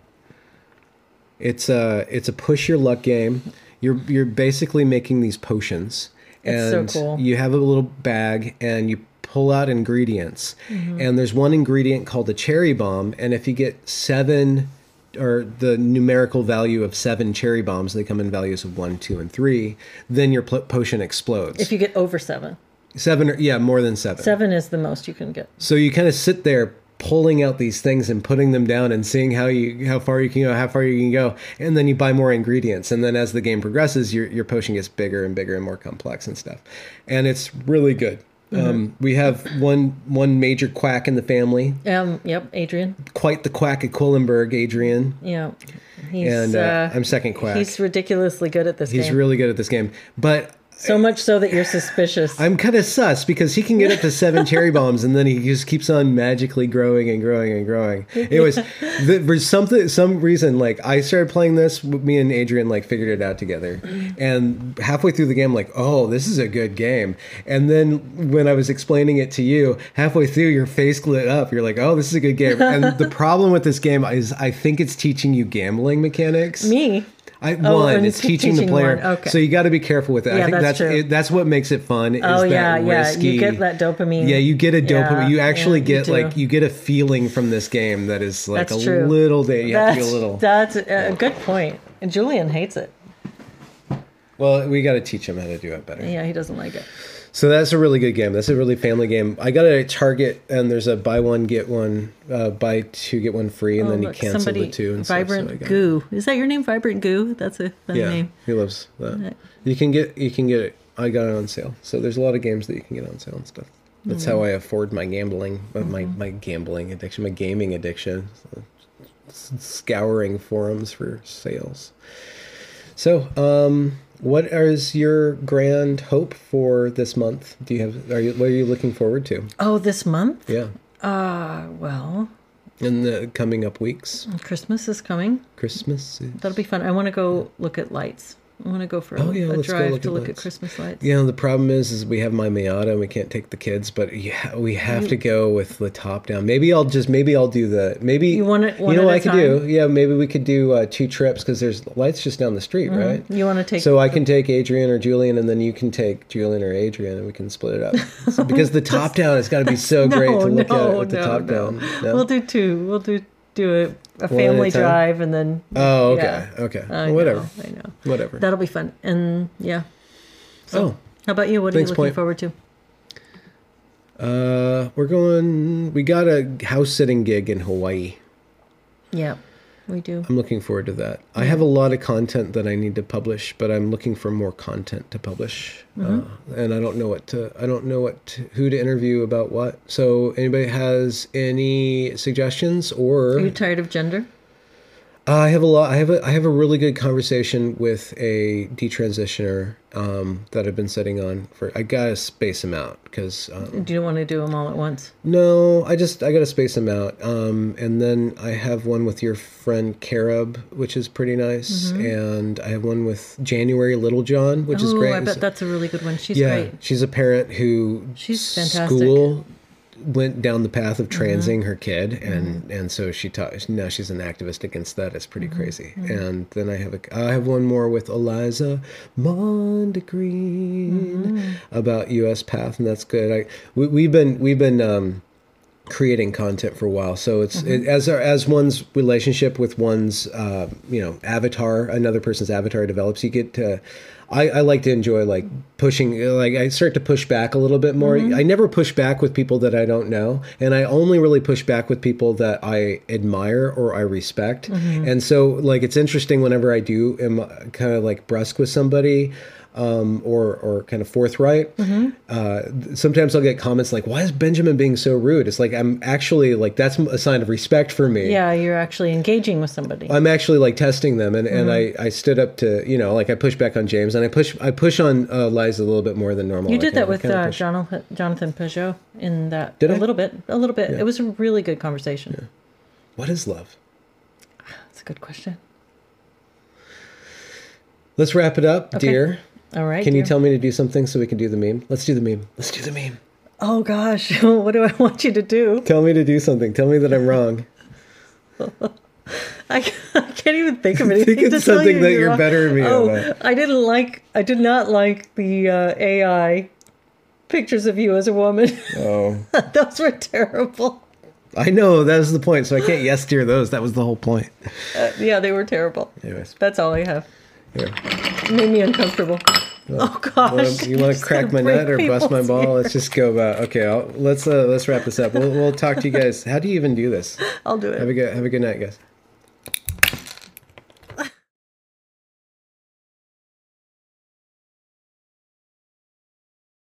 It's a push your luck game. You're basically making these potions, It's and so cool. you have a little bag and you pull out ingredients. And there's one ingredient called a cherry bomb, and if you get 7 or the numerical value of 7 cherry bombs, they come in values of 1, 2, and 3, then your potion explodes. If you get over 7. 7 or more than 7. 7 is the most you can get. So you kind of sit there pulling out these things and putting them down and seeing how far you can go, and then you buy more ingredients, and then as the game progresses, your potion gets bigger and bigger and more complex and stuff, and it's really good. We have one major quack in the family. Yep, Adrian. Quite the quack at Quillenberg, Adrian. Yeah. I'm second quack. He's ridiculously good at this game. He's really good at this game. But so much so that you're suspicious. I'm kind of sus because he can get up to 7 cherry bombs and then he just keeps on magically growing and growing and growing. Anyways, there's some reason, like, I started playing this, me and Adrian, like, figured it out together. And halfway through the game, like, oh, this is a good game. And then when I was explaining it to you, halfway through, your face lit up. You're like, oh, this is a good game. And the problem with this game is I think it's teaching you gambling mechanics. Me? It's teaching the player. Okay. So you got to be careful with it. Yeah, I think that's true. That's what makes it fun. Is risky. You get that dopamine. Yeah, you get a dopamine. You actually get you you get a feeling from this game that is like that's a true. little day. You have to be a little. That's a good point. And Julian hates it. Well, we got to teach him how to do it better. Yeah, he doesn't like it. So that's a really good game. That's a really family game. I got it at Target, and there's a buy one get one, buy two get one free, and then you cancel the two. And Vibrant stuff, so Goo. Is that your name, Vibrant Goo? That's a fun name. He loves that. You can get it. I got it on sale. So there's a lot of games that you can get on sale and stuff. That's how I afford my gambling, my gambling addiction, my gaming addiction. So, scouring forums for sales. So, what is your grand hope for this month? What are you looking forward to? Oh, this month? Yeah. Well, in the coming up weeks. Christmas is coming. That'll be fun. I want to go look at lights. I want to go for a drive to look at Christmas lights. Yeah, the problem is we have my Miata and we can't take the kids, but yeah, we have to go with the top down. Maybe I'll do You want it one you know at what a I could time? do? Yeah, maybe we could do 2 trips because there's lights just down the street, right? You want to take... So I can take Adrian or Julian, and then you can take Julian or Adrian, and we can split it up. Because the top down has got to be so great to look at with the top down. No? We'll do 2. We'll do a family drive and then... Oh, okay. Yeah. Okay. Whatever. I know. Whatever. That'll be fun. And yeah. So, how about you? What are you looking forward to? We got a house sitting gig in Hawaii. Yeah, we do. I'm looking forward to that. I have a lot of content that I need to publish, but I'm looking for more content to publish. And I don't know who to interview about what. So anybody has any suggestions or... Are you tired of gender? I have a lot. I have a really good conversation with a detransitioner that I've been sitting on for. I gotta space them out because. Do you want to do them all at once? No, I gotta space them out. And then I have one with your friend Carob, which is pretty nice, and I have one with January Littlejohn, which is great. I bet that's a really good one. She's great. She's a parent who she's fantastic. School went down the path of transing her kid, and so she taught. Now she's an activist against that. It's pretty crazy. And then I have one more with Eliza Mondegreen about U.S. Path, and that's good. We've been creating content for a while, so it's as one's relationship with one's avatar, another person's avatar develops, you get to. I like to enjoy like pushing, like I start to push back a little bit more. I never push back with people that I don't know, and I only really push back with people that I admire or I respect. And so like it's interesting whenever I am kind of like brusque with somebody. Or kind of forthright. Sometimes I'll get comments like, "Why is Benjamin being so rude?" It's like I'm actually like that's a sign of respect for me. Yeah, you're actually engaging with somebody. I'm actually like testing them, and I stood up to like I push back on James, and I push on Liza a little bit more than normal. You did that with Jonathan Peugeot in that. Did I? A little bit. Yeah. It was a really good conversation. Yeah. What is love? That's a good question. Let's wrap it up, dear. All right. Can you tell me to do something so we can do the meme? Let's do the meme. Oh, gosh. What do I want you to do? Tell me to do something. Tell me that I'm wrong. I can't even think of anything. Think it's something that you're better than me about. I did not like the AI pictures of you as a woman. Oh. Those were terrible. I know. That was the point. So I can't yes dear those. That was the whole point. Yeah, they were terrible. Anyways. That's all I have. Yeah. It made me uncomfortable. Oh gosh! You want to crack my nut or bust my ball? Let's just go about. Okay, let's wrap this up. We'll talk to you guys. How do you even do this? I'll do it. Have a good night, guys.